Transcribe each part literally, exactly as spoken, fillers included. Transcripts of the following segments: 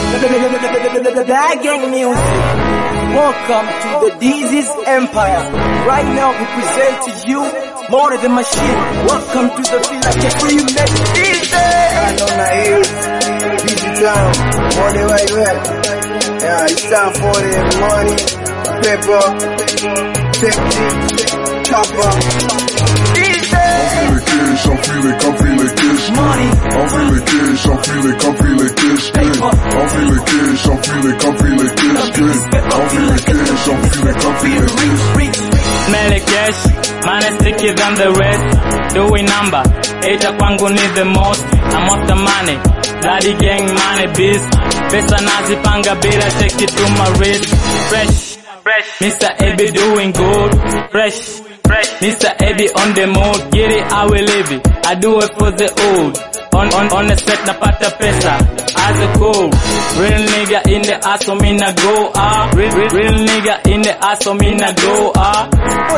That gang music. Welcome to the Dizzy's Empire. Right now we present to you more than machine. Welcome to the feel like a free man. Dizzy. I know my ears. Busy time. More than right there. Yeah, it's time for the money, paper, technique, chopper. I'm feeling cash, I'm feeling, I'm feeling cash. Money. I'm feeling cash, I'm feeling, I'm feeling cash. I'm feeling cash, I'm feeling, I'm feeling cash. I'm feeling cash, I'm feeling, I'm feeling cash. Smell cash, man is thicker than the rest. Doing number, eta kwangu need the most. I'm off the money, bloody gang money biz. Pesa nazipanga bila, take it to my wrist. Fresh, fresh, Mister Ebi doing good. Fresh, fresh, Mister Ebi on the mode. Get it, I will live it. I do it for the old. On, on, on the set napata pesa as a cool. Real nigga in the ass, so me na go ah. Real, real, real nigga in the ass, so me na go ah.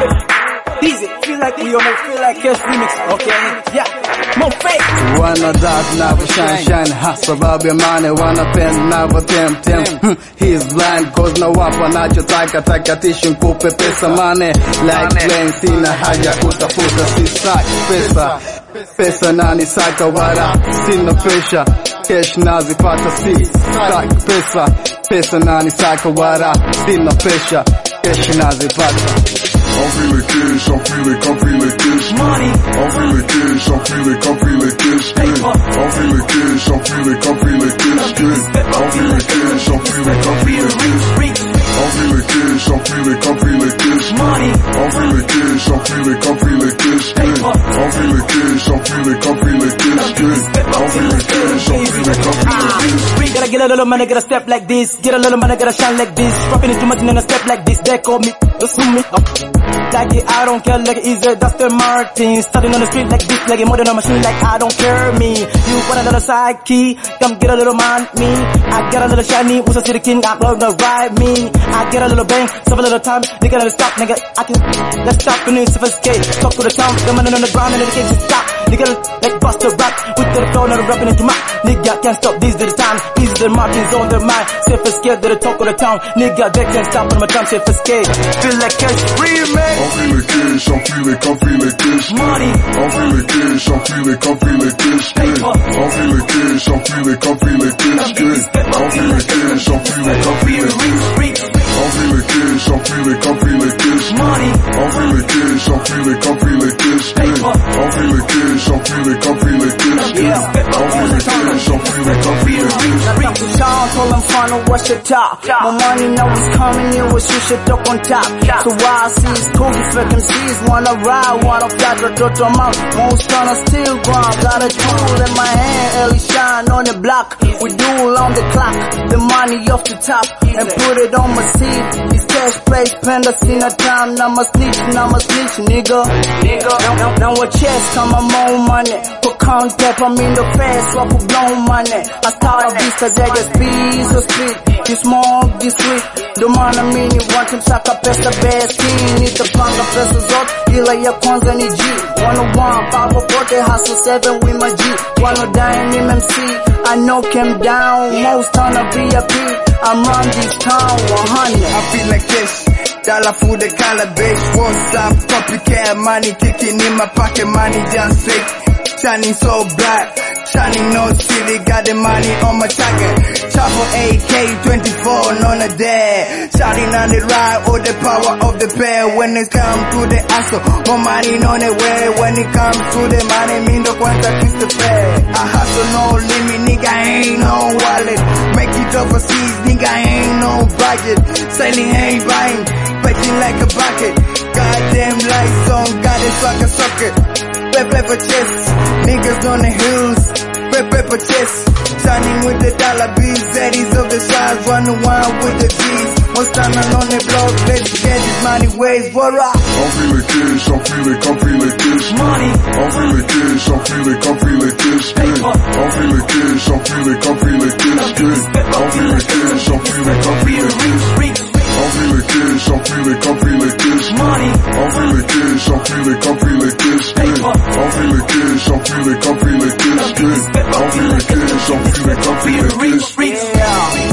Dizzy, feel like we on a feel like cash remix, okay? Yeah, more fake. Wanna dark never shine shine ha sababu ya money wanna pen never tem tem hmm. He's blind cause no wapa nachotaka taka tishu nikupe pesa money like plain sina haja kutafuta si sack pesa pesa nani saka wala sina pressure cash nazipata si sack pesa pesa nani saka wala sina pressure cash nazipata. I'm feeling cash, I'm feeling, I'm feeling cash. Money. I'm feeling cash, I'm feeling, I'm feeling cash. I'm feeling cash, I'm feeling, I'm feeling cash. I'm feeling cash, I'm feeling, I'm feeling cash. I'm feeling cash, I'm feeling, I'm feeling cash. Money. I'm feeling cash, I'm feeling, I'm feeling cash. I'm feeling cash, I'm feeling, I'm feeling cash. I'm feeling cash, I'm feeling, I'm feeling cash. Gotta get a little money, gotta step like this. Get a little money, gotta shine like this. Dropping it too much and then a step like this. They call me, assume me. Like it, I don't care, like it is a Dustin Martin. Starting on the street like this, like it more than a machine, like I don't care me. You want a little side key, come get a little man me. I get a little shiny, who's a city king, I'm gonna ride me. I get a little bang, save a little time, nigga never stop, nigga, I can, let's stop, when you sophisticate. Talk to the town, the man on the ground and the kids just stop. Nigga, like bust a rap, with the flow, not rapping into my. Nigga can't stop, these are the time, these are the Martins on their mind. Sophisticate, they're the talk of the town. Nigga, they can't stop on my time, sophisticate. Feel like cash free, man. I'm feeling cash, I'm feeling, I'm feeling cash. Money. I'm feeling cash, I'm feeling, I'm feeling cash. I'm feeling cash, I'm feeling, I'm feeling cash. I'm feeling cash, I'm feeling, I'm feeling cash. I'm feeling cash, I'm feeling, I'm feeling cash. Money. I'm feeling cash, I'm feeling, I'm feeling cash. I'm feeling cash, I'm feeling, I'm feeling cash. I'm feeling cash, I'm feeling, I'm feeling cash. Now to sound, told them final, what's your top? My money know it's coming, you wish you should up on top. So why I see it's cool, if I can see it's wanna ride, wanna flat, the total mouth. Most gonna still grind, got a tool in my hand, early shine on the block. We do on the clock, the money off the top, and put it on my seat. It's cash place, panda, seen a time, now my snitch, now my snitch, nigga. Nigga, now, now, now a chest, come on more money. Put contact, I'm in the fast, so I put blow money. I start a beast, cause I get speed, so speed. You smoke, this sweet. The man I mean, you want him, saka pesa best king. Need the panga pesa zot, ila ya kwanza ni G. one oh one, five oh four, hustle seven with my G. one oh nine M M C, I knock him down. Most on a V I P, I'm on this town, one hundred. I feel like this. Dollar for the calabash. What's up? Copycat money kicking in my pocket. Money just fake. Shining so bright. Shining no city. Got the money on my target. Chopper A K twenty-four on a day. Shouting on the ride. All the power of the pair. When it comes to the hustle, more money on the way. When it comes to the money, mean the one that is the fair. I hustle no limit. Nigga ain't no wallet. Make it overseas. Nigga ain't no budget. Sailing ain't buying. Fetching like a bucket. Goddamn lights on. Got it like a socket. Pep pepper chest. Niggas on the hills. Pep pepper chest. Shining with the dollar bills. Zaddies of the sides. One to one with the G's. One standing on the block. Let's get this money ways. What up? I'm feeling cash, I'm feeling, I'm feeling cash. Money. I'm feeling cash, I'm feeling, I'm feeling cash. I'm feeling cash, I'm feeling, I'm feeling cash. I'm feeling cash, I'm feeling, I'm feeling cash. I'm feeling cash, I'm feeling, I'm feeling cash. Money. I'm feeling cash, I'm feeling, I'm feeling cash. I'm feeling cash, I'm feeling, I'm feeling cash. I'm feeling cash, I'm feeling, I'm feeling cash. Yeah.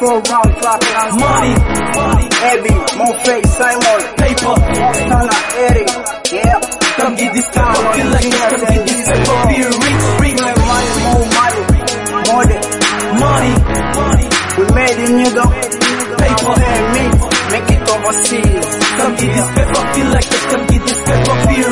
four round clock, money, money, Abby, Moface, Simon, paper, Montana, Eddie, yeah. come get this paper, feel like this, come get this paper, feel rich, rich, More money, more money, more than money, money, we made it, nigga. paper, Pay me, make it overseas. come get this paper, feel like this, come get this paper, feel